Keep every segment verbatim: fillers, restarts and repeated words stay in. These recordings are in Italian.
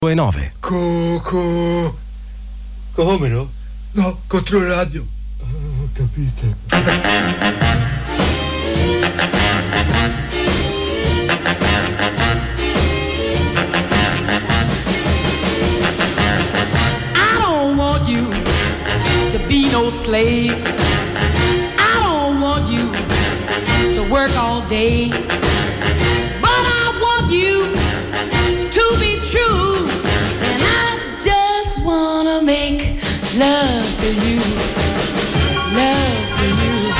e nove. Coco. Come no? No, Controradio. Oh, ho capito. I don't want you to be no slave. I don't want you to work all day. But I want you to be true. And I just wanna make love to you. Love to you.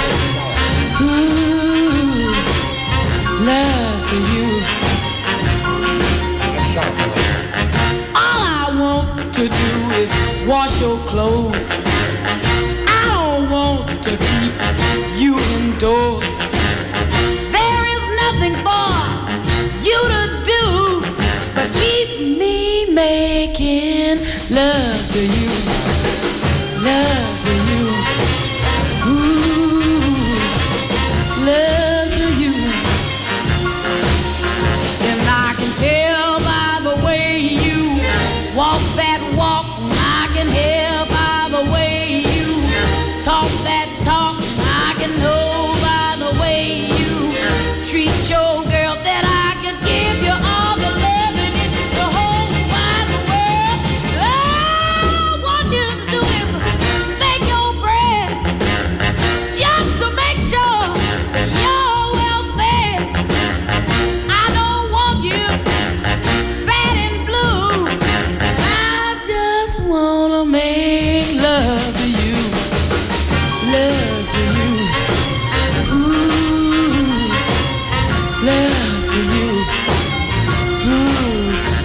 Ooh, love to you. All I want to do is wash your clothes. I don't want to keep you indoors. There is nothing for you to do but keep me making love to you. Love to you. Ooh, love to you. And I can tell by the way you walk that walk. I can hear by the way you talk that talk. I can know by the way you treat your girl that I could give you all the love in it, the whole wide world. All I want you to do is bake your bread, just to make sure that you're well fed. I don't want you sad and blue, and I just wanna make love to you, love to you, ooh, love to you, ooh.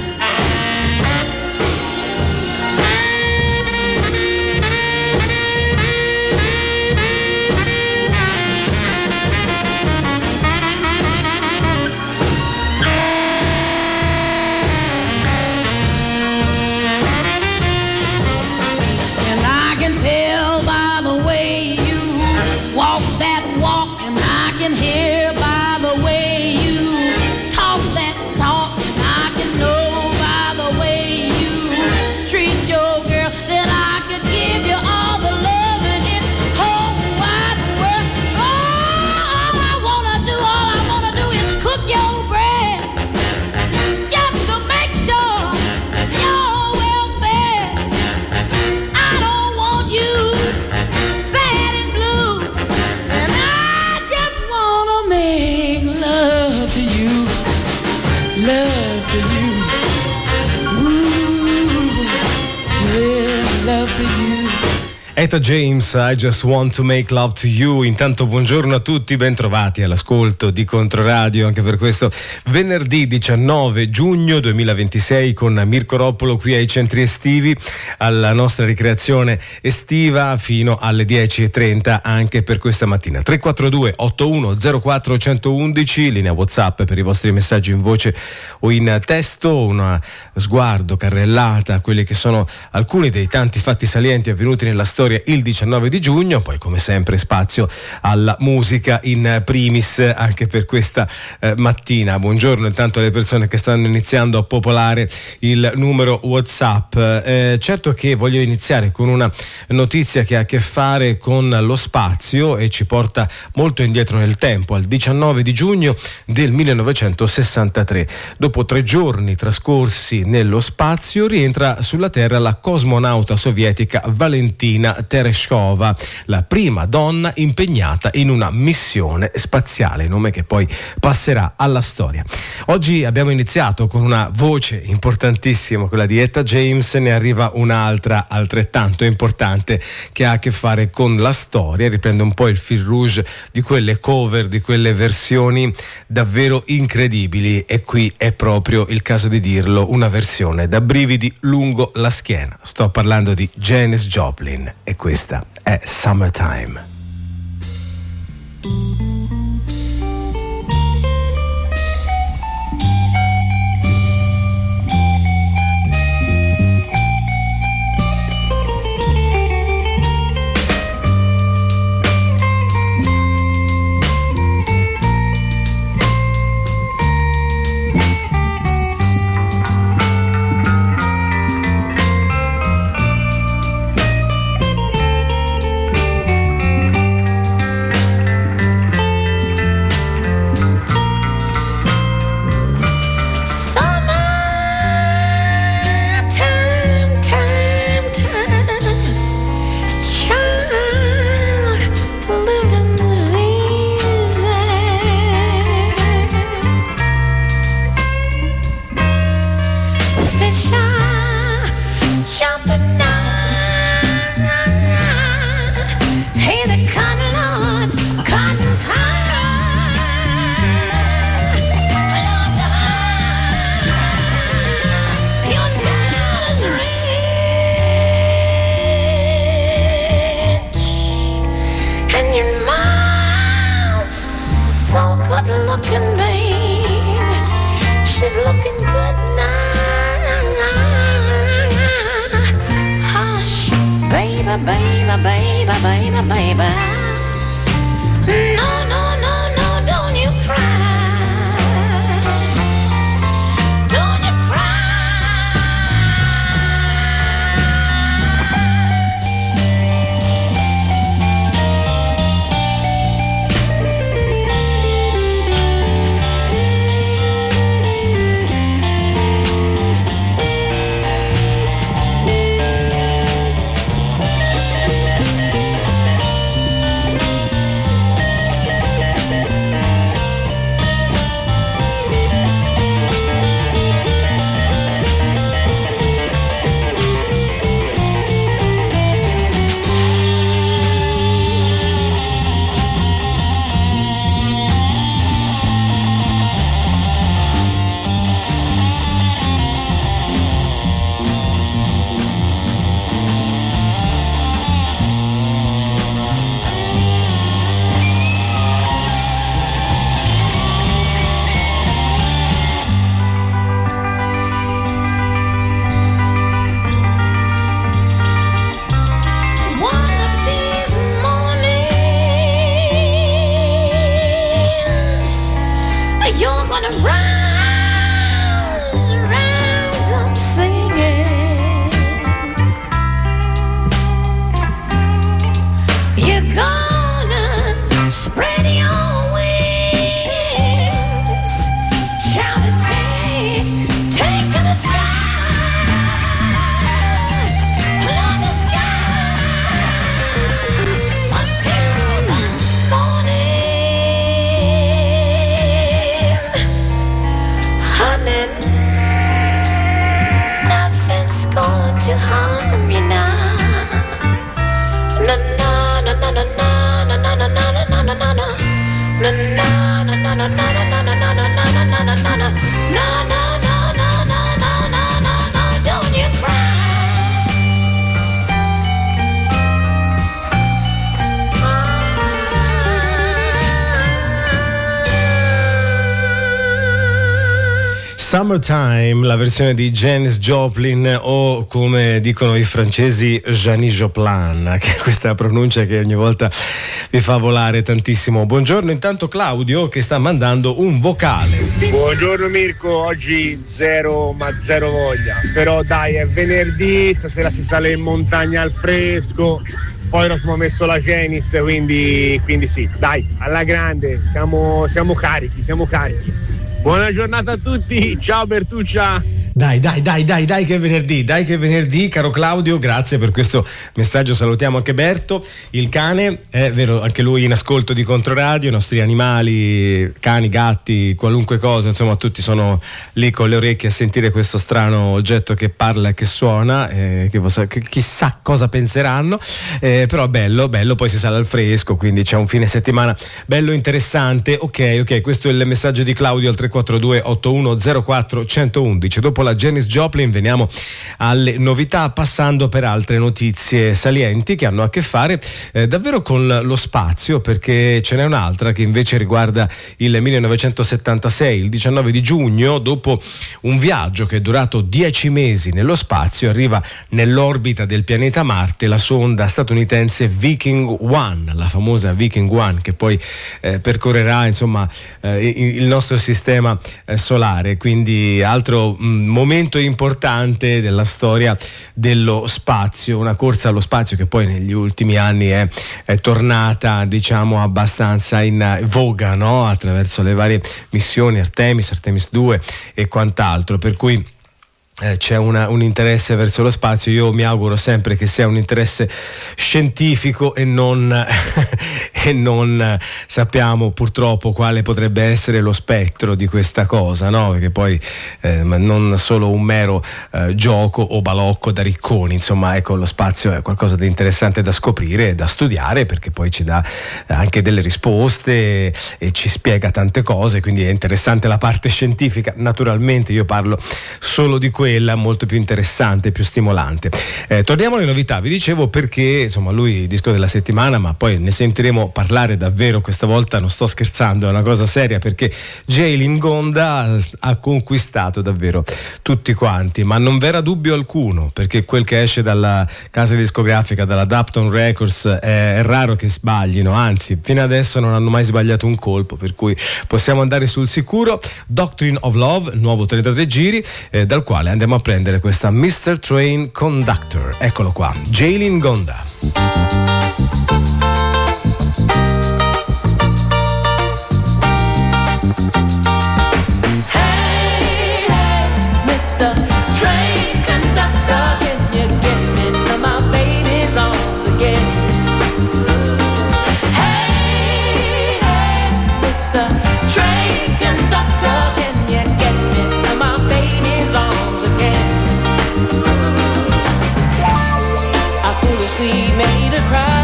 And I can tell by the way you walk that walk, and I can hear by the way you talk that talk, and I can know by the way you treat your girl that I could give you all the love in this whole wide world. All I wanna do, all I wanna do is cook your bread, just to make sure you're well fed. I don't want you sad and blue, and I just wanna make love to you, love to you, ooh, yeah, love to you. Etta James, I Just Want to Make Love to You. Intanto buongiorno a tutti, bentrovati all'ascolto di Controradio anche per questo venerdì diciannove giugno duemilaventisei con Mirko Roppolo qui ai centri estivi, alla nostra ricreazione estiva fino alle dieci e trenta anche per questa mattina. tre quattro due otto uno zero quattro uno uno uno, linea WhatsApp per i vostri messaggi in voce o in testo, una sguardo, carrellata a quelli che sono alcuni dei tanti fatti salienti avvenuti nella storia il diciannove di giugno, poi come sempre spazio alla musica in primis anche per questa eh, mattina. Buongiorno intanto alle persone che stanno iniziando a popolare il numero WhatsApp. Eh, certo che voglio iniziare con una notizia che ha a che fare con lo spazio e ci porta molto indietro nel tempo, al diciannove di giugno del millenovecentosessantatré. Dopo tre giorni trascorsi nello spazio rientra sulla Terra la cosmonauta sovietica Valentina Tereshkova, la prima donna impegnata in una missione spaziale, nome che poi passerà alla storia. Oggi abbiamo iniziato con una voce importantissima, quella di Etta James, ne arriva un'altra altrettanto importante che ha a che fare con la storia, riprende un po' il fil rouge di quelle cover, di quelle versioni davvero incredibili, e qui è proprio il caso di dirlo, una versione da brividi lungo la schiena. Sto parlando di Janis Joplin e questa è Summertime. baby, baby, baby, baby, baby. No, no, no, no, don't you cry. Don't you cry. Summertime, la versione di Janis Joplin, o come dicono i francesi Janis Joplin, che è questa pronuncia che ogni volta vi fa volare tantissimo. Buongiorno intanto Claudio, che sta mandando un vocale. Buongiorno Mirko, oggi zero ma zero voglia, però dai, è venerdì, stasera si sale in montagna al fresco, poi non abbiamo messo la Janis, quindi, quindi sì, dai, alla grande, siamo, siamo carichi, siamo carichi. Buona giornata a tutti, ciao Bertuccia. Dai, dai, dai, dai, dai che è venerdì, dai che è venerdì, caro Claudio, grazie per questo messaggio, salutiamo anche Berto, il cane, è vero, anche lui in ascolto di Controradio, i nostri animali, cani, gatti, qualunque cosa, insomma tutti sono lì con le orecchie a sentire questo strano oggetto che parla e che suona, eh, che, che chissà cosa penseranno, eh, però bello, bello, poi si sale al fresco, quindi c'è un fine settimana bello interessante. Ok, ok, questo è il messaggio di Claudio al tre quattro due otto uno zero quattro uno uno uno. Dopo la Janis Joplin veniamo alle novità, passando per altre notizie salienti che hanno a che fare eh, davvero con lo spazio, perché ce n'è un'altra che invece riguarda il millenovecentosettantasei, il diciannove di giugno, dopo un viaggio che è durato dieci mesi nello spazio, arriva nell'orbita del pianeta Marte la sonda statunitense Viking One, la famosa Viking One, che poi eh, percorrerà insomma eh, il nostro sistema eh, solare, quindi altro mh, momento importante della storia dello spazio, una corsa allo spazio che poi negli ultimi anni è, è tornata diciamo abbastanza in voga, no? Attraverso le varie missioni Artemis, Artemis due e quant'altro, per cui Eh, c'è una, un interesse verso lo spazio. Io mi auguro sempre che sia un interesse scientifico e non e non sappiamo purtroppo quale potrebbe essere lo spettro di questa cosa, no? Perché poi eh, non solo un mero eh, gioco o balocco da ricconi, insomma, ecco, lo spazio è qualcosa di interessante da scoprire e da studiare, perché poi ci dà anche delle risposte e, e ci spiega tante cose, quindi è interessante la parte scientifica. Naturalmente io parlo solo di questo quella molto più interessante, più stimolante. Eh, torniamo alle novità, vi dicevo perché insomma lui il disco della settimana, ma poi ne sentiremo parlare davvero, questa volta non sto scherzando, è una cosa seria, perché Jaylin Gonda ha conquistato davvero tutti quanti, ma non v'era dubbio alcuno, perché quel che esce dalla casa discografica, dalla Dapton Records, è, è raro che sbaglino, anzi fino adesso non hanno mai sbagliato un colpo, per cui possiamo andare sul sicuro. Doctrine of Love, nuovo trentatré giri, eh, dal quale andiamo a prendere questa mister Train Conductor. Eccolo qua, Jaylin Gonda. Made her cry.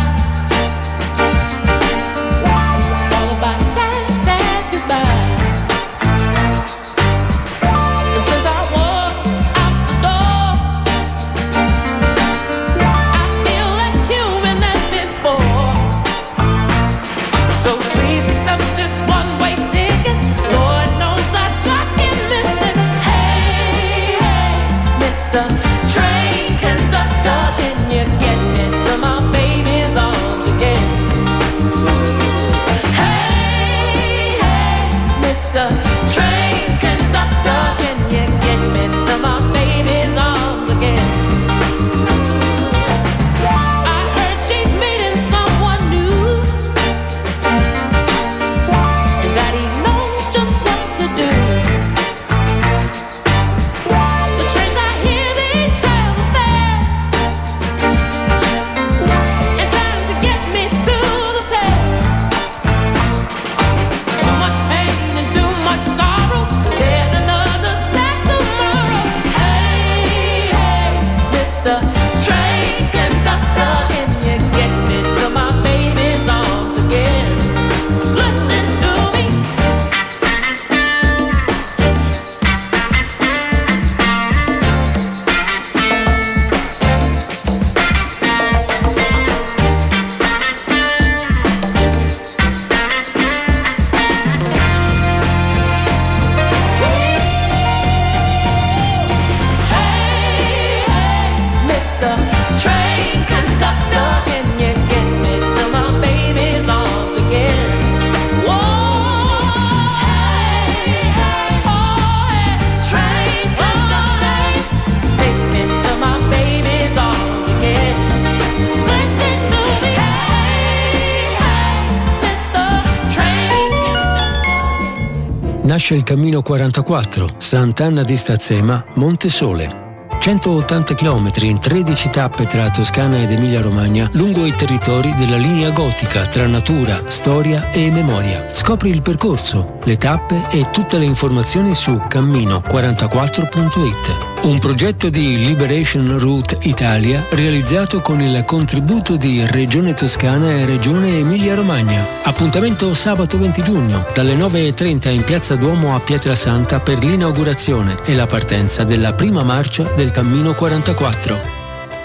nasce il Cammino quarantaquattro, Sant'Anna di Stazzema, Monte Sole. centottanta chilometri in tredici tappe tra Toscana ed Emilia-Romagna lungo i territori della linea gotica tra natura, storia e memoria. Scopri il percorso, le tappe e tutte le informazioni su cammino quarantaquattro punto it. Un progetto di Liberation Route Italia realizzato con il contributo di Regione Toscana e Regione Emilia-Romagna. Appuntamento sabato venti giugno dalle nove e trenta in Piazza Duomo a Pietrasanta per l'inaugurazione e la partenza della prima marcia del Cammino quarantaquattro.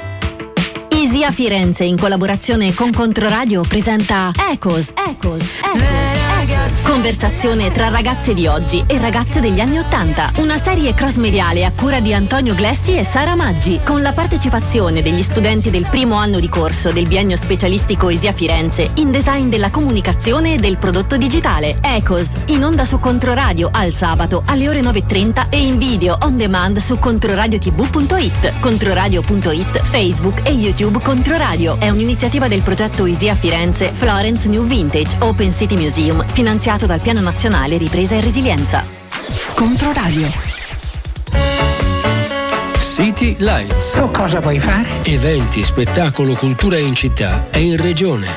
ISIA Firenze in collaborazione con Controradio presenta Ecos, Ecos, Ecos. Conversazione tra ragazze di oggi e ragazze degli anni Ottanta. Una serie cross-mediale a cura di Antonio Glessi e Sara Maggi, con la partecipazione degli studenti del primo anno di corso del biennio specialistico ISIA Firenze in design della comunicazione e del prodotto digitale. Ecos, in onda su Controradio al sabato alle ore nove e trenta e in video on demand su controradiotiv punto it, controradio punto it, Facebook e YouTube Controradio. È un'iniziativa del progetto ISIA Firenze Florence New Vintage Open City Museum, finanziato dal Piano Nazionale Ripresa e Resilienza. Controradio. City Lights. Tu cosa vuoi fare? Eventi, spettacolo, cultura in città e in regione.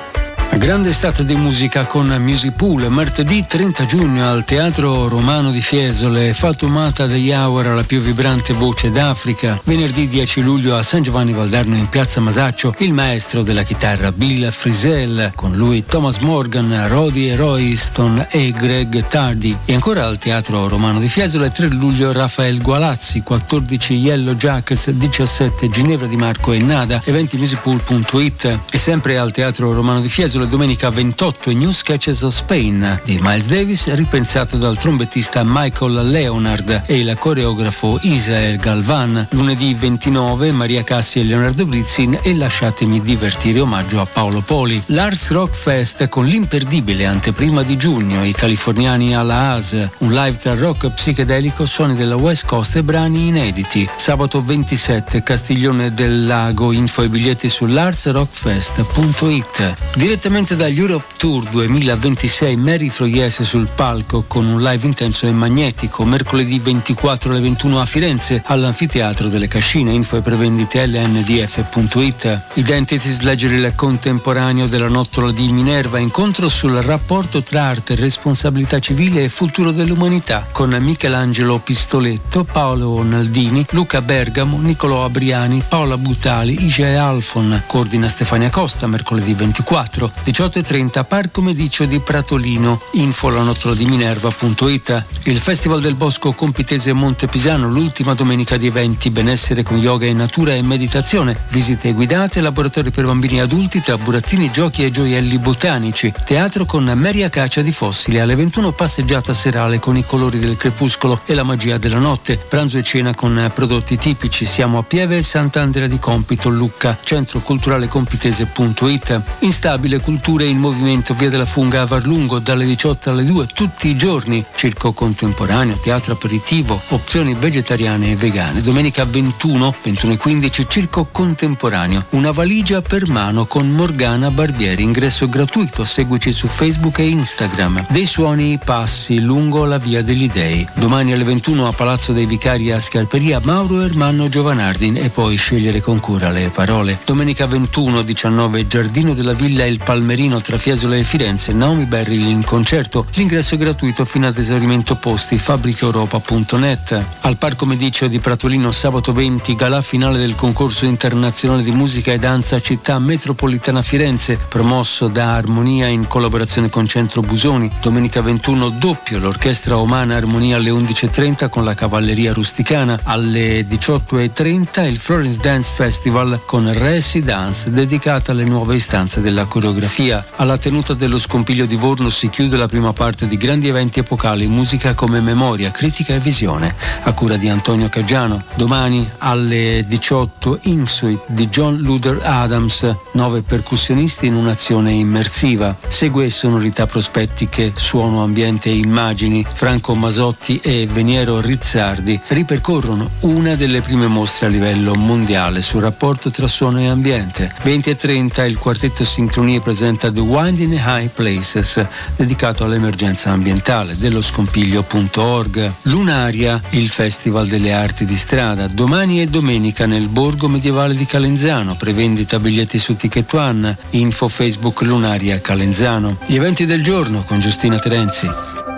Grande estate di musica con Music Pool. Martedì trenta giugno al Teatro Romano di Fiesole, Fatumata degli Hour alla più vibrante voce d'Africa. Venerdì dieci luglio a San Giovanni Valdarno in Piazza Masaccio, il maestro della chitarra Bill Frisell, con lui Thomas Morgan, Roddy Royston e Greg Tardy. E ancora al Teatro Romano di Fiesole tre luglio Rafael Gualazzi, quattordici Yellow Jackets, diciassette Ginevra Di Marco e Nada, eventi musicpool punto it. E sempre al Teatro Romano di Fiesole domenica ventotto i New Sketches of Spain di Miles Davis, ripensato dal trombettista Michael Leonard e il coreografo Isael Galvan. Lunedì ventinove Maria Cassi e Leonardo Brizzin e Lasciatemi divertire, omaggio a Paolo Poli. L'Ars Rock Fest con l'imperdibile anteprima di giugno, i californiani alla Haas, un live tra rock psichedelico, suoni della West Coast e brani inediti. Sabato ventisette Castiglione del Lago, info e biglietti sull'ars rock fest punto it. Direttamente dagli Europe Tour duemilaventisei Mary Froiese sul palco con un live intenso e magnetico. Mercoledì ventiquattro alle ventuno a Firenze all'Anfiteatro delle Cascine, info e prevendite L N D F punto it. Identities, leggere il contemporaneo della Nottola di Minerva, incontro sul rapporto tra arte, responsabilità civile e futuro dell'umanità con Michelangelo Pistoletto, Paolo Naldini, Luca Bergamo, Niccolò Abriani, Paola Butali, Ige Alfon. Coordina Stefania Costa. Mercoledì ventiquattro diciotto e trenta Parco Mediccio di Pratolino, info la nottola di minerva punto it. Il Festival del Bosco Compitese Monte Pisano, l'ultima domenica di eventi, benessere con yoga e natura e meditazione, visite guidate, laboratori per bambini e adulti tra burattini, giochi e gioielli botanici, teatro con Mary Acacia di Fossili, alle ventuno passeggiata serale con i colori del crepuscolo e la magia della notte, pranzo e cena con prodotti tipici. Siamo a Pieve e Sant'Andrea di Compito, Lucca, centro culturale compitese punto it. Instabile Culture in Movimento, via della Funga a Varlungo, dalle diciotto alle due tutti i giorni, circo contemporaneo, teatro aperitivo, opzioni vegetariane e vegane. Domenica ventuno, ventuno e quindici circo contemporaneo, una valigia per mano con Morgana Barbieri, ingresso gratuito, seguici su Facebook e Instagram. Dei suoni passi lungo la via degli Dei. Domani alle ventuno a Palazzo dei Vicari a Scarperia Mauro Ermanno Giovanardin, e poi scegliere con cura le parole. Domenica ventuno diciannove Giardino della Villa Il Palmerino tra Fiesole e Firenze, Naomi Beryl in concerto, l'ingresso è gratuito fino ad esaurimento posti, fabbrica europa punto net. Al Parco Mediccio di Pratolino sabato venti galà finale del concorso internazionale di musica e danza Città Metropolitana Firenze, promosso da Armonia in collaborazione con Centro Busoni. Domenica ventuno doppio l'orchestra Omana Armonia alle undici e trenta con la Cavalleria Rusticana. Alle diciotto e trenta il Florence Dance Festival con Resi Dance, dedicata alle nuove istanze della coreografia. Alla tenuta dello Scompiglio di Vorno si chiude la prima parte di grandi eventi epocali, musica come memoria, critica e visione, a cura di Antonio Caggiano. Domani alle diciotto Insuit di John Luther Adams, nove percussionisti in un'azione immersiva. Segue sonorità prospettiche, suono, ambiente e immagini. Franco Masotti e Veniero Rizzardi ripercorrono una delle prime mostre a livello mondiale sul rapporto tra suono e ambiente. venti e trenta il quartetto Sincronie presenta The Wind in High Places, dedicato all'emergenza ambientale, dello scompiglio punto org. Lunaria, il festival delle arti di strada, domani e domenica nel borgo medievale di Calenzano, prevendita biglietti su Ticket One, info Facebook Lunaria Calenzano. Gli eventi del giorno con Giustina Terenzi.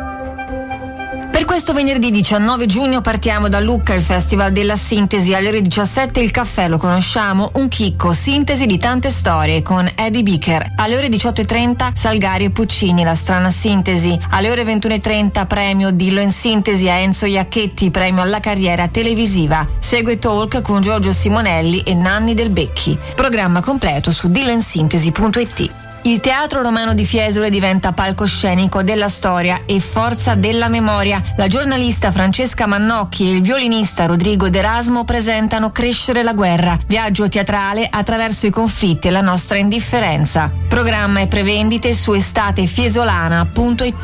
Per questo venerdì diciannove giugno partiamo da Lucca, il Festival della Sintesi. Alle ore diciassette il caffè lo conosciamo, un chicco, sintesi di tante storie con Eddie Bicker. Alle ore diciotto e trenta Salgari e Puccini, la strana sintesi. Alle ore ventuno e trenta premio Dillo in Sintesi a Enzo Iacchetti, premio alla carriera televisiva. Segue Talk con Giorgio Simonelli e Nanni Del Becchi. Programma completo su dillo in sintesi punto it. Il Teatro Romano di Fiesole diventa palcoscenico della storia e forza della memoria. La giornalista Francesca Mannocchi e il violinista Rodrigo D'Erasmo presentano Crescere la guerra, viaggio teatrale attraverso i conflitti e la nostra indifferenza. Programma e prevendite su estatefiesolana punto it.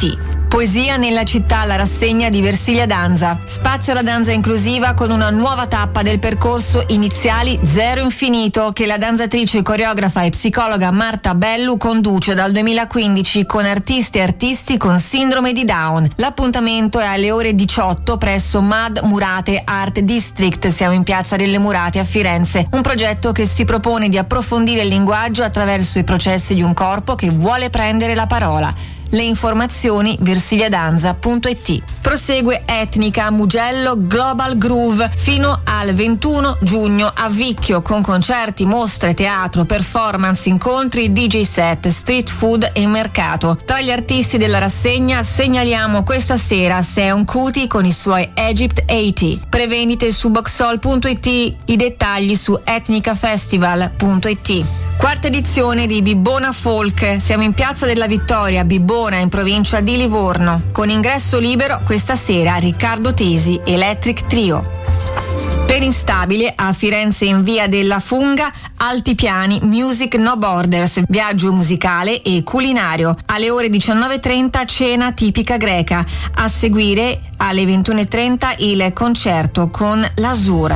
Poesia nella città, la rassegna di Versilia Danza. Spazio alla danza inclusiva con una nuova tappa del percorso Iniziali Zero Infinito che la danzatrice, coreografa e psicologa Marta Bellu conduce dal duemilaquindici con artisti e artisti con sindrome di Down. L'appuntamento è alle ore diciotto presso Mad Murate Art District. Siamo in Piazza delle Murate a Firenze. Un progetto che si propone di approfondire il linguaggio attraverso i processi di un corpo che vuole prendere la parola. Le informazioni versiliadanza punto it. Prosegue Etnica Mugello Global Groove fino al ventuno giugno a Vicchio con concerti, mostre, teatro, performance, incontri, D J set, street food e mercato. Tra gli artisti della rassegna segnaliamo questa sera Seon Kuti con i suoi Egypt ottanta. Prevendite su boxhall punto it, i dettagli su etnicafestival punto it. Quarta edizione di Bibbona Folk. Siamo in Piazza della Vittoria, Bibbona, in provincia di Livorno. Con ingresso libero questa sera Riccardo Tesi, Electric Trio. Per Instabile a Firenze in via della Funga, Altipiani Music No Borders, viaggio musicale e culinario. Alle ore diciannove e trenta cena tipica greca. A seguire alle ventuno e trenta il concerto con l'Azur.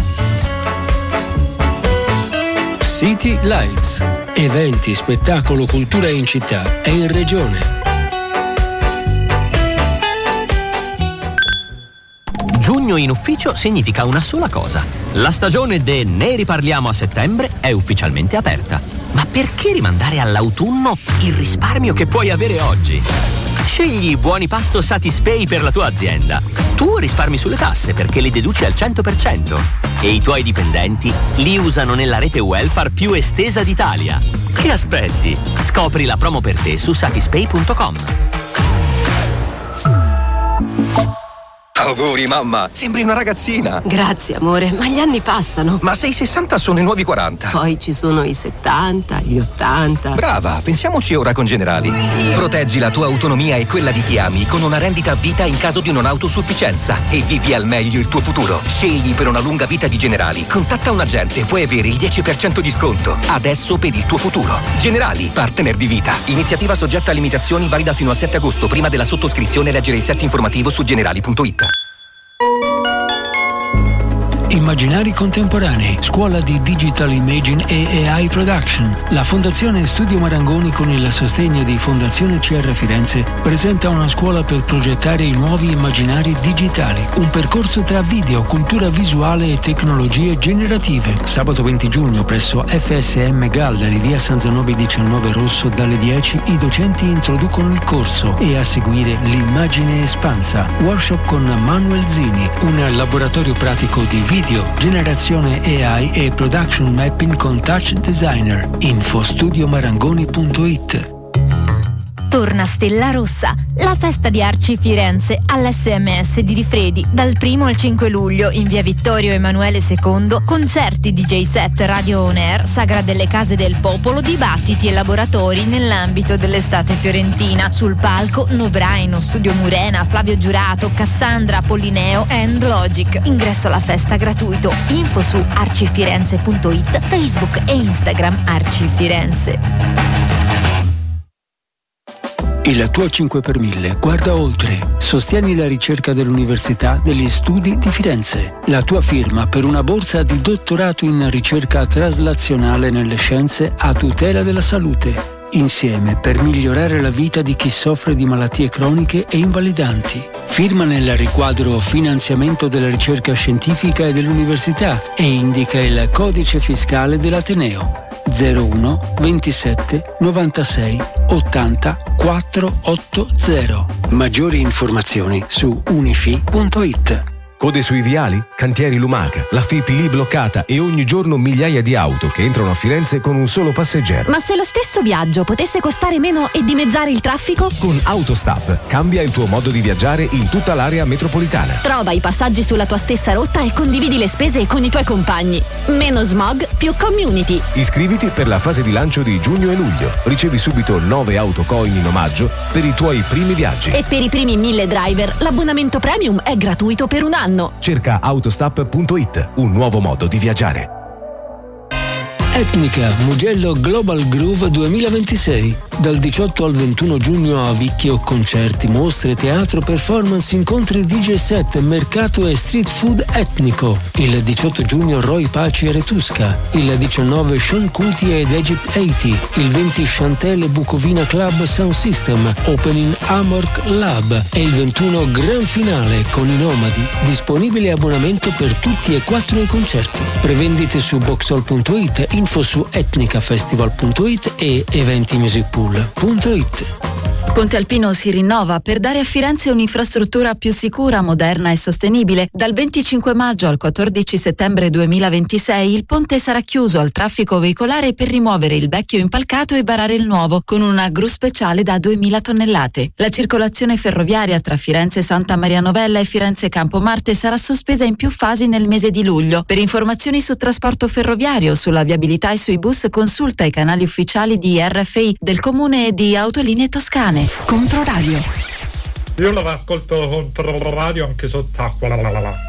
City Lights. Eventi, spettacolo, cultura in città e in regione. Giugno in ufficio significa una sola cosa. La stagione de Ne riparliamo a settembre è ufficialmente aperta. Ma perché rimandare all'autunno il risparmio che puoi avere oggi? Scegli i buoni pasto Satispay per la tua azienda. Tu risparmi sulle tasse perché le deduci al cento per cento e i tuoi dipendenti li usano nella rete welfare più estesa d'Italia. Che aspetti? Scopri la promo per te su satispay punto com. Auguri mamma, sembri una ragazzina. Grazie amore, ma gli anni passano. Ma se i sessanta sono i nuovi quaranta. Poi ci sono i settanta, gli ottanta. Brava, pensiamoci ora con Generali. Proteggi la tua autonomia e quella di chi ami con una rendita a vita in caso di non autosufficienza e vivi al meglio il tuo futuro. Scegli per una lunga vita di Generali. Contatta un agente, puoi avere il dieci per cento di sconto. Adesso per il tuo futuro. Generali, partner di vita. Iniziativa soggetta a limitazioni, valida fino al sette agosto. Prima della sottoscrizione leggere il set informativo su generali punto it. Immaginari contemporanei, scuola di Digital Imaging e A I Production. La Fondazione Studio Marangoni con il sostegno di Fondazione C R Firenze presenta una scuola per progettare i nuovi immaginari digitali. Un percorso tra video, cultura visuale e tecnologie generative. Sabato venti giugno presso F S M Gallery, via San Zanobi diciannove Rosso, dalle dieci i docenti introducono il corso e a seguire l'immagine espansa. Workshop con Manuel Zini, un laboratorio pratico di video, generazione A I e production mapping con Touch Designer. Info studio marangoni punto it. Torna Stella Rossa, la festa di Arci Firenze all'S M S di Rifredi dal primo al cinque luglio in via Vittorio Emanuele secondo, concerti, D J set, radio on air, sagra delle case del popolo, dibattiti e laboratori nell'ambito dell'estate fiorentina. Sul palco Nobraino, Studio Murena, Flavio Giurato, Cassandra, Pollineo and Logic. Ingresso alla festa gratuito. Info su arcifirenze punto it, Facebook e Instagram Arci Firenze. Il tuo cinque per mille guarda oltre. Sostieni la ricerca dell'Università degli Studi di Firenze. La tua firma per una borsa di dottorato in ricerca traslazionale nelle scienze a tutela della salute. Insieme per migliorare la vita di chi soffre di malattie croniche e invalidanti. Firma nel riquadro Finanziamento della ricerca scientifica e dell'Università e indica il codice fiscale dell'Ateneo. zero uno ventisette novantasei ottanta quattrocentottanta. Maggiori informazioni su unifi punto it. Code sui viali? Cantieri Lumaca, la F I P I lì bloccata e ogni giorno migliaia di auto che entrano a Firenze con un solo passeggero. Ma se lo stesso viaggio potesse costare meno e dimezzare il traffico? Con Autostop cambia il tuo modo di viaggiare in tutta l'area metropolitana. Trova i passaggi sulla tua stessa rotta e condividi le spese con i tuoi compagni. Meno smog, più community. Iscriviti per la fase di lancio di giugno e luglio. Ricevi subito nove autocoin in omaggio per i tuoi primi viaggi. E per i primi mille driver l'abbonamento premium è gratuito per un anno. Cerca autostop punto it, un nuovo modo di viaggiare. Etnica Mugello Global Groove duemilaventisei. Dal diciotto al ventuno giugno a Vicchio concerti, mostre, teatro, performance, incontri D J set, mercato e street food etnico. Il diciotto giugno Roy Paci e Retusca. Il diciannove Sean Kuti ed Egypt ottanta. Il venti Chantel e Bucovina Club Sound System. Opening Amorc Lab. E il ventuno gran finale con i Nomadi. Disponibile abbonamento per tutti e quattro i concerti. Prevendite su boxhall punto it, info su etnicafestival punto it e eventimusicpool punto it. Ponte Alpino si rinnova per dare a Firenze un'infrastruttura più sicura, moderna e sostenibile. Dal venticinque maggio al quattordici settembre duemilaventisei il ponte sarà chiuso al traffico veicolare per rimuovere il vecchio impalcato e varare il nuovo, con una gru speciale da duemila tonnellate. La circolazione ferroviaria tra Firenze Santa Maria Novella e Firenze Campomarte sarà sospesa in più fasi nel mese di luglio. Per informazioni su trasporto ferroviario, sulla viabilità e sui bus, consulta i canali ufficiali di R F I, del Comune e di Autolinee Toscane. Controradio. Io lo ascolto Controradio anche sott'acqua. La la la la.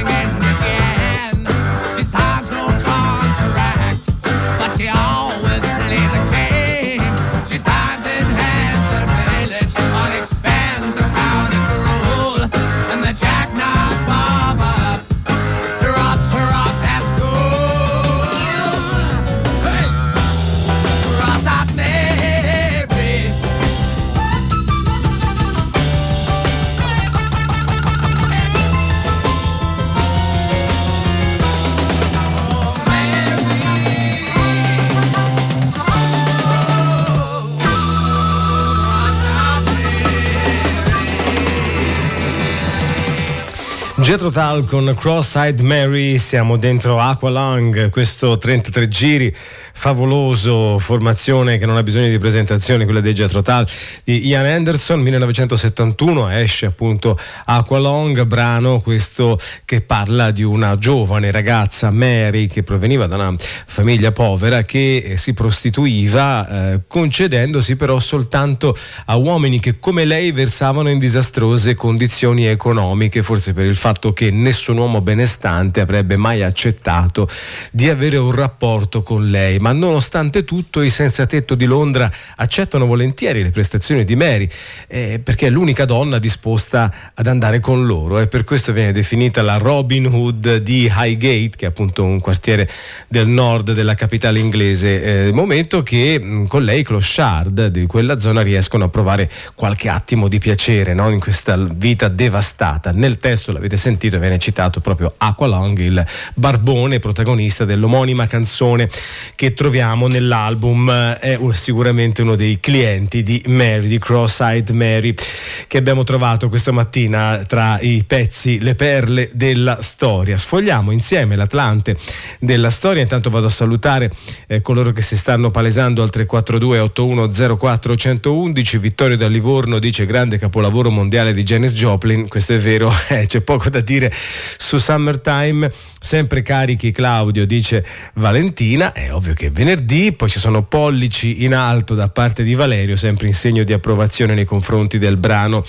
She signs no contract, but she always Jethro Tull con Cross-Eyed Mary, siamo dentro Aqualung, questo trentatré giri favoloso, formazione che non ha bisogno di presentazione, quella dei Jethro Tull di Ian Anderson. millenovecentosettantuno esce appunto Aqualung, brano questo che parla di una giovane ragazza, Mary, che proveniva da una famiglia povera, che si prostituiva eh, concedendosi però soltanto a uomini che come lei versavano in disastrose condizioni economiche, forse per il fatto che nessun uomo benestante avrebbe mai accettato di avere un rapporto con lei. Ma nonostante tutto i senza tetto di Londra accettano volentieri le prestazioni di Mary, eh, perché è l'unica donna disposta ad andare con loro, e per questo viene definita la Robin Hood di Highgate, che è appunto un quartiere del nord della capitale inglese, eh, momento che mh, con lei i clochard di quella zona riescono a provare qualche attimo di piacere, no? In questa vita devastata. Nel testo, l'avete sentito, viene citato proprio Aqualung, il barbone protagonista dell'omonima canzone che troviamo nell'album. È sicuramente uno dei clienti di Mary, di Cross-Eyed Mary, che abbiamo trovato questa mattina tra i pezzi, le perle della storia. Sfogliamo insieme l'Atlante della storia. Intanto vado a salutare eh, coloro che si stanno palesando al tre quattro due otto uno zero quattro uno uno uno. Vittorio da Livorno dice: grande capolavoro mondiale di Janis Joplin. Questo è vero, eh, c'è poco da dire su Summertime. Sempre carichi Claudio, dice Valentina. È ovvio che è venerdì. Poi ci sono pollici in alto da parte di Valerio, sempre in segno di approvazione nei confronti del brano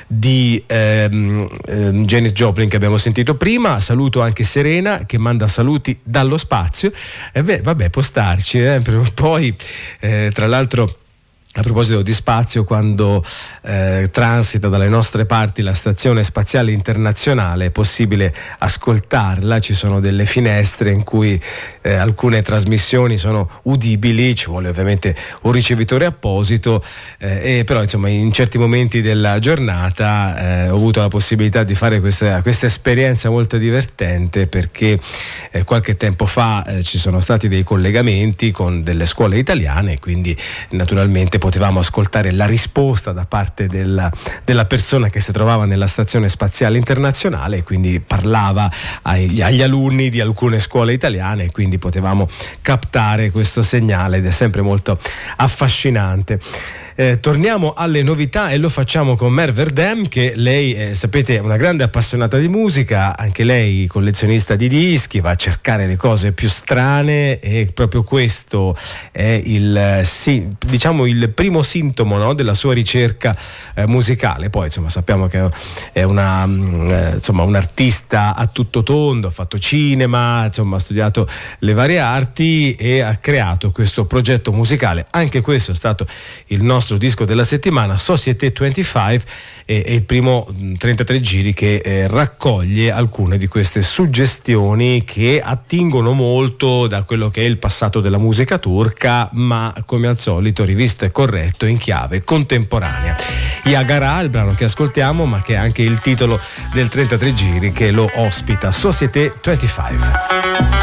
di ehm, ehm, Janis Joplin che abbiamo sentito prima. Saluto anche Serena che manda saluti dallo spazio. E beh, vabbè, può starci, eh? Poi eh, tra l'altro, a proposito di spazio, quando eh, transita dalle nostre parti la Stazione Spaziale Internazionale è possibile ascoltarla, ci sono delle finestre in cui eh, alcune trasmissioni sono udibili, ci vuole ovviamente un ricevitore apposito, eh, e però insomma in certi momenti della giornata eh, ho avuto la possibilità di fare questa, questa esperienza molto divertente, perché eh, qualche tempo fa eh, ci sono stati dei collegamenti con delle scuole italiane e quindi naturalmente potevamo ascoltare la risposta da parte della, della persona che si trovava nella Stazione Spaziale Internazionale e quindi parlava agli, agli alunni di alcune scuole italiane, e quindi potevamo captare questo segnale ed è sempre molto affascinante. Eh, torniamo alle novità e lo facciamo con Mer Verdem, che lei eh, sapete è una grande appassionata di musica, anche lei collezionista di dischi, va a cercare le cose più strane e proprio questo è il sì, diciamo il primo sintomo, no, della sua ricerca eh, musicale. Poi insomma sappiamo che è una eh, insomma un artista a tutto tondo, ha fatto cinema, insomma ha studiato le varie arti e ha creato questo progetto musicale. Anche questo è stato il nostro disco della settimana, Société venticinque, è, è il primo trentatré giri che eh, raccoglie alcune di queste suggestioni che attingono molto da quello che è il passato della musica turca, ma come al solito rivisto e corretto in chiave contemporanea. Yagara, il brano che ascoltiamo, ma che è anche il titolo del trentatré giri che lo ospita, Société venticinque.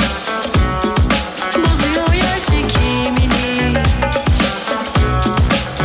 Bozuyor yer çekimini.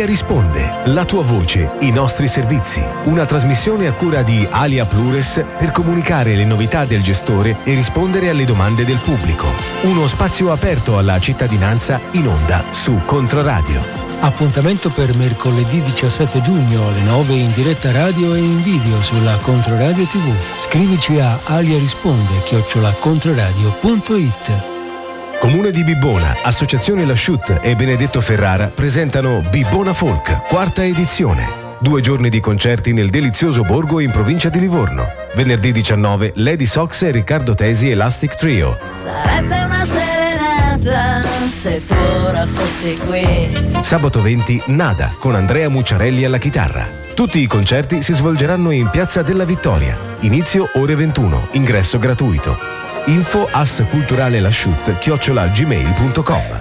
Alia risponde, la tua voce, i nostri servizi. Una trasmissione a cura di Alia Plures per comunicare le novità del gestore e rispondere alle domande del pubblico. Uno spazio aperto alla cittadinanza in onda su Controradio. Appuntamento per mercoledì diciassette giugno alle nove in diretta radio e in video sulla Controradio tivù. Scrivici a aliarisponde chiocciola controradio punto it. Comune di Bibbona, Associazione Lasciut e Benedetto Ferrara presentano Bibbona Folk, quarta edizione. Due giorni di concerti nel delizioso borgo in provincia di Livorno. Venerdì diciannove Lady Sox e Riccardo Tesi Elastic Trio. Sarebbe una serenata se tu ora fossi qui. Sabato venti Nada con Andrea Mucciarelli alla chitarra. Tutti i concerti si svolgeranno in Piazza della Vittoria. Inizio ore ventuno, ingresso gratuito. Info as culturale lasciut chiocciola gmail punto com.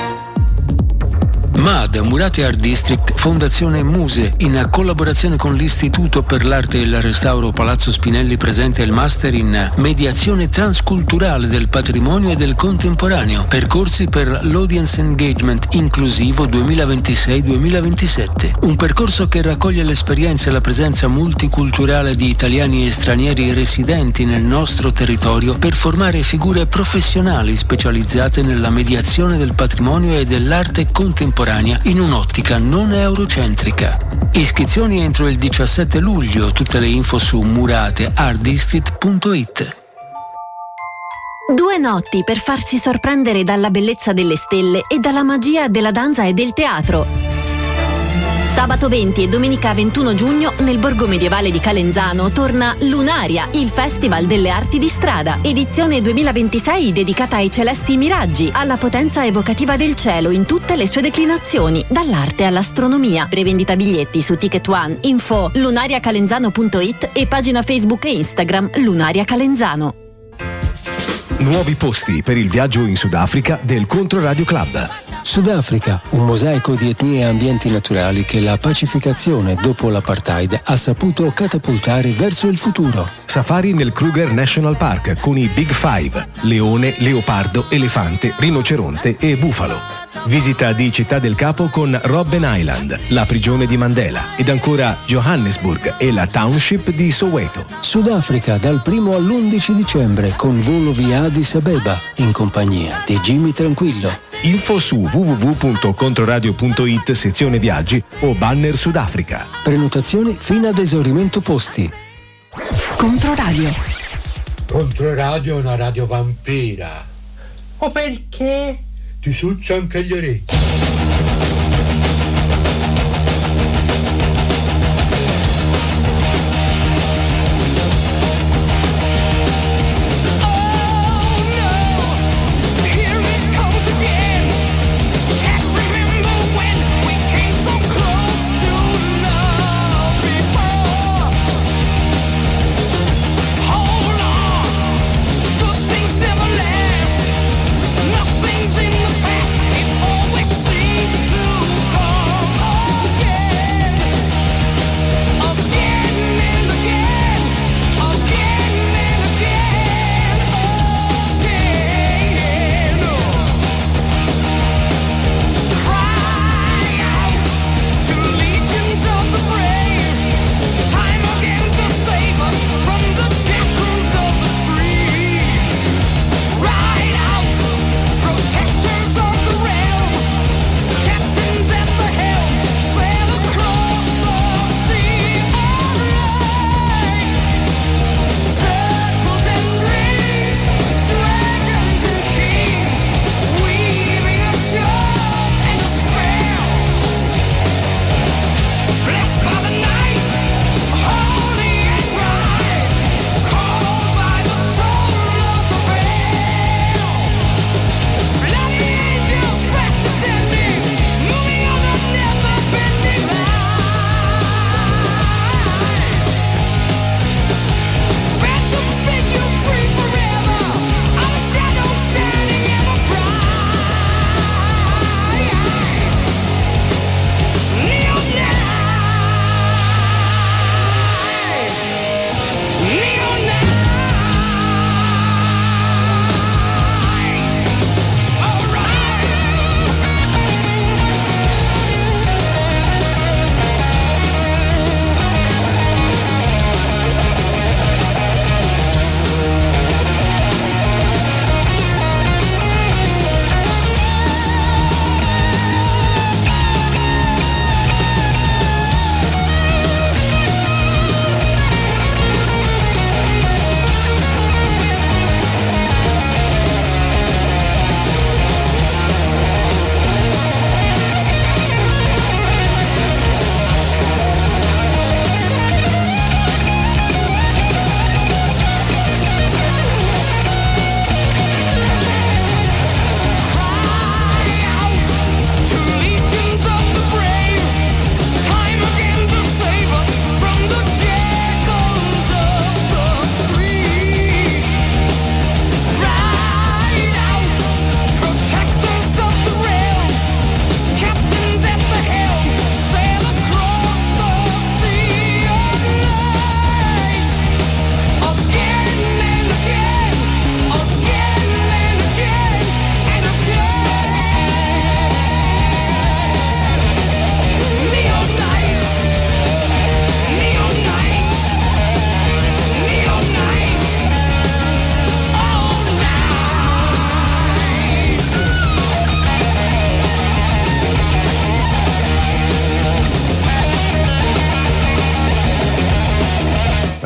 M A D, Murate Art District, Fondazione Muse, in collaborazione con l'Istituto per l'Arte e il Restauro Palazzo Spinelli, presenta il Master in Mediazione Transculturale del Patrimonio e del Contemporaneo, percorsi per l'Audience Engagement Inclusivo duemilaventisei duemilaventisette. Un percorso che raccoglie l'esperienza e la presenza multiculturale di italiani e stranieri residenti nel nostro territorio per formare figure professionali specializzate nella mediazione del patrimonio e dell'arte contemporanea in un'ottica non eurocentrica. Iscrizioni entro il diciassette luglio, tutte le info su murate art district punto it. Due notti per farsi sorprendere dalla bellezza delle stelle e dalla magia della danza e del teatro. Sabato venti e domenica ventuno giugno nel borgo medievale di Calenzano torna Lunaria, il Festival delle Arti di Strada, edizione duemilaventisei dedicata ai celesti miraggi, alla potenza evocativa del cielo in tutte le sue declinazioni, dall'arte all'astronomia. Prevendita biglietti su Ticket One, info lunariacalenzano punto it e pagina Facebook e Instagram Lunaria Calenzano. Nuovi posti per il viaggio in Sudafrica del Controradio Club. Sudafrica, un mosaico di etnie e ambienti naturali che la pacificazione dopo l'apartheid ha saputo catapultare verso il futuro. Safari nel Kruger National Park con i Big Five: leone, leopardo, elefante, rinoceronte e bufalo. Visita di Città del Capo con Robben Island, la prigione di Mandela, ed ancora Johannesburg e la township di Soweto. Sudafrica dal primo all'undici dicembre con volo via Addis Abeba in compagnia di Jimmy Tranquillo. Info su w w w punto controradio punto it sezione viaggi o banner Sudafrica. Prenotazioni fino ad esaurimento posti. Controradio. Controradio è una radio vampira. O perché? Ti succia anche gli orecchi. Nothing's in the past, it always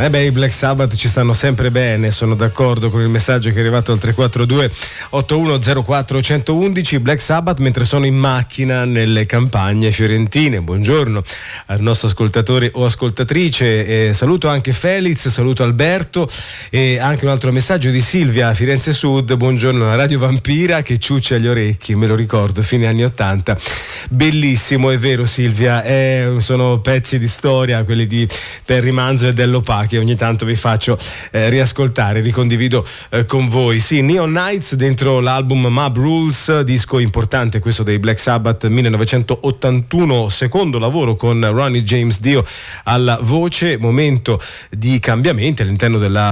Eh beh, i Black Sabbath ci stanno sempre bene, sono d'accordo con il messaggio che è arrivato al tre quattro due otto uno zero quattro uno uno uno. Black Sabbath mentre sono in macchina nelle campagne fiorentine. Buongiorno al nostro ascoltatore o ascoltatrice, eh, saluto anche Felix, saluto Alberto e anche un altro messaggio di Silvia a Firenze Sud. Buongiorno alla Radio Vampira che ciuccia gli orecchi, me lo ricordo, fine anni ottanta, bellissimo, è vero Silvia, eh, sono pezzi di storia quelli di Perry Manzo e Dell'Opa che ogni tanto vi faccio eh, riascoltare, ricondivido eh, con voi. Sì, Neon Nights dentro l'album Mob Rules, disco importante questo dei Black Sabbath, millenovecentottantuno, secondo lavoro con Ronnie James Dio alla voce, momento di cambiamenti all'interno della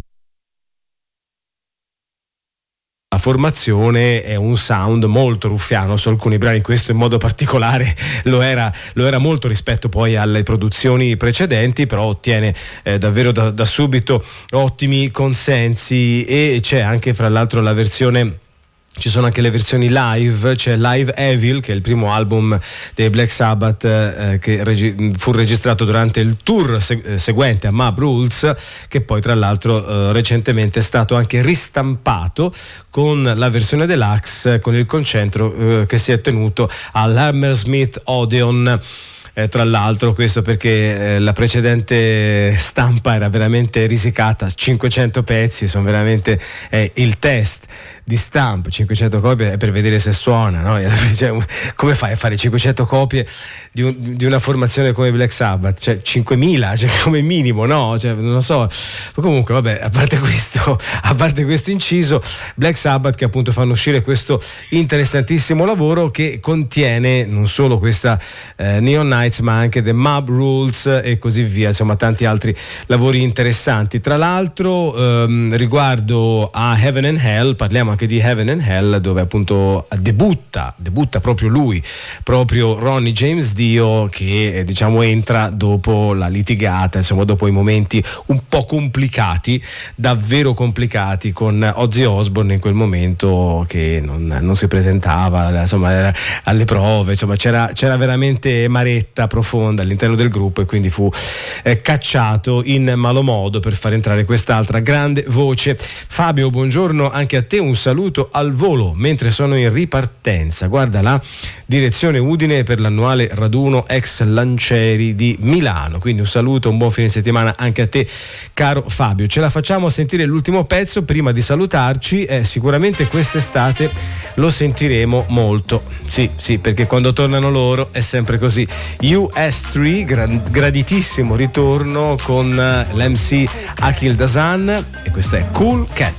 la formazione, è un sound molto ruffiano su alcuni brani, questo in modo particolare lo era, lo era molto rispetto poi alle produzioni precedenti, però ottiene eh, davvero da, da subito ottimi consensi e c'è anche fra l'altro la versione. Ci sono anche le versioni live, c'è Live Evil che è il primo album dei Black Sabbath eh, che regi- fu registrato durante il tour seg- seguente a Mob Rules, che poi tra l'altro eh, recentemente è stato anche ristampato con la versione deluxe con il concentro eh, che si è tenuto all'Hammersmith Odeon. Eh, tra l'altro questo perché eh, la precedente stampa era veramente risicata, cinquecento pezzi, sono veramente eh, il test di stampa, cinquecento copie per vedere se suona, no? Cioè, come fai a fare cinquecento copie di, un, di una formazione come Black Sabbath? Cioè cinquemila, cioè, come minimo, no? Cioè, non lo so. Ma comunque vabbè, a parte questo, a parte questo inciso, Black Sabbath che appunto fanno uscire questo interessantissimo lavoro che contiene non solo questa eh, Neon Nights ma anche The Mob Rules e così via, insomma tanti altri lavori interessanti. Tra l'altro ehm, riguardo a Heaven and Hell, parliamo anche di Heaven and Hell, dove appunto debutta debutta proprio lui, proprio Ronnie James Dio, che eh, diciamo entra dopo la litigata, insomma dopo i momenti un po' complicati, davvero complicati, con Ozzy Osbourne in quel momento che non, non si presentava, insomma era alle prove, insomma c'era, c'era veramente maretta profonda all'interno del gruppo e quindi fu eh, cacciato in malo modo per far entrare quest'altra grande voce. Fabio, buongiorno anche a te, un saluto al volo mentre sono in ripartenza, guarda la direzione Udine per l'annuale raduno ex Lancieri di Milano, quindi un saluto, un buon fine settimana anche a te caro Fabio. Ce la facciamo a sentire l'ultimo pezzo prima di salutarci, eh, sicuramente quest'estate lo sentiremo molto, sì sì perché quando tornano loro è sempre così. U S tre, graditissimo ritorno con l'M C Akhil Dasan e questa è Cool Cat.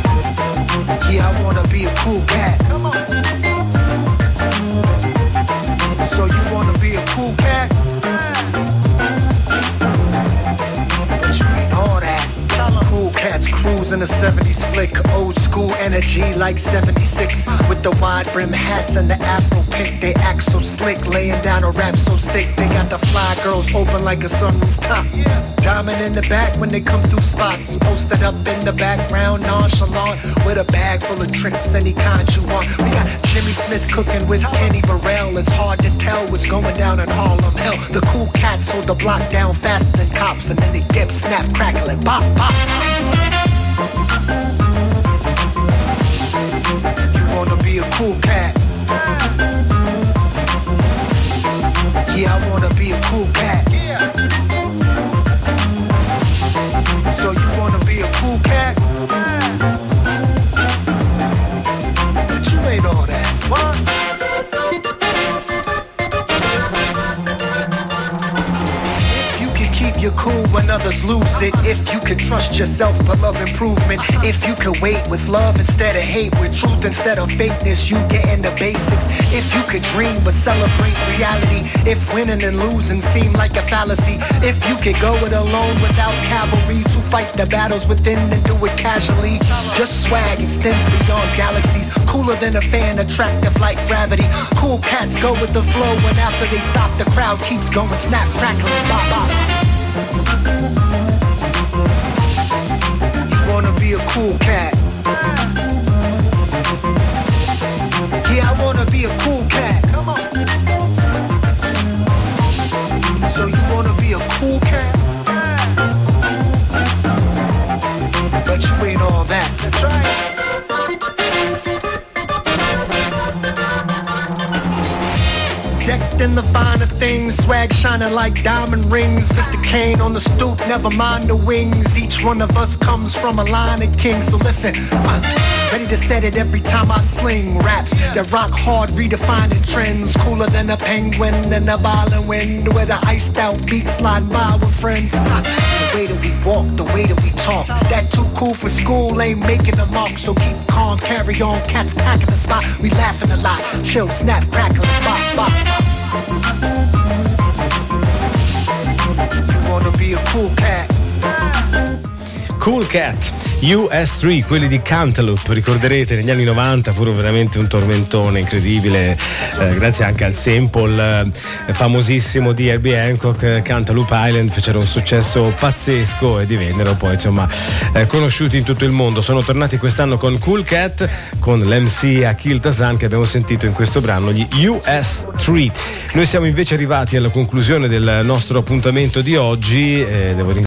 Yeah, I wanna be a cool cat. Come on. So you wanna be a cool cat? But you ain't all that. Cool cats cruise in a seventies flick, old school energy like seventy-six. With the wide brim hats and the afro pick, they act so slick, laying down a rap so sick. They got the fly girls open like a sunroof top. Diamond in the back when they come through spots. Posted up in the background, nonchalant, with a bag full of tricks, any kind you want. We got Jimmy Smith cooking with Kenny Burrell. It's hard to tell what's going down in Harlem. Hell, the cool cats hold the block down faster than cops, and then they dip, snap, crackle, and pop, pop. You wanna be a cool cat? Yeah, I wanna be a cool cat. So you wanna be a cool cat? But you ain't all that. What? You're cool when others lose it. If you can trust yourself but love improvement. If you can wait with love instead of hate, with truth instead of fakeness, you get in the basics. If you could dream but celebrate reality. If winning and losing seem like a fallacy. If you could go it alone without cavalry to fight the battles within and do it casually. Just swag extends beyond galaxies. Cooler than a fan, attractive like gravity. Cool cats go with the flow, and after they stop, the crowd keeps going. Snap, crackle, and bop, bop. You wanna be a cool cat? Yeah, I wanna be a cool cat. Come on. So you wanna be a cool cat? in the finer things, swag shining like diamond rings. Mister Kane on the stoop, never mind the wings. Each one of us comes from a line of kings. So listen, I'm ready to set it every time I sling raps that rock hard, redefining trends. Cooler than a penguin in a violent wind, with a iced out beat sliding by with friends. The way that we walk, the way that we talk, that too cool for school ain't making a mark. So keep calm, carry on, cats packing the spot. We laughing a lot, chill, snap, crackle, bop, bop. You wanna be a cool cat? Cool Cat, U S tre, quelli di Cantaloupe, ricorderete negli anni novanta furono veramente un tormentone incredibile, eh, grazie anche al sample eh, famosissimo di Herbie Hancock. eh, Cantaloupe Island fecero un successo pazzesco e divennero poi insomma eh, conosciuti in tutto il mondo. Sono tornati quest'anno con Cool Cat, con l'M C Akil Tazan che abbiamo sentito in questo brano, gli U S tre. Noi siamo invece arrivati alla conclusione del nostro appuntamento di oggi, eh, devo ringraziare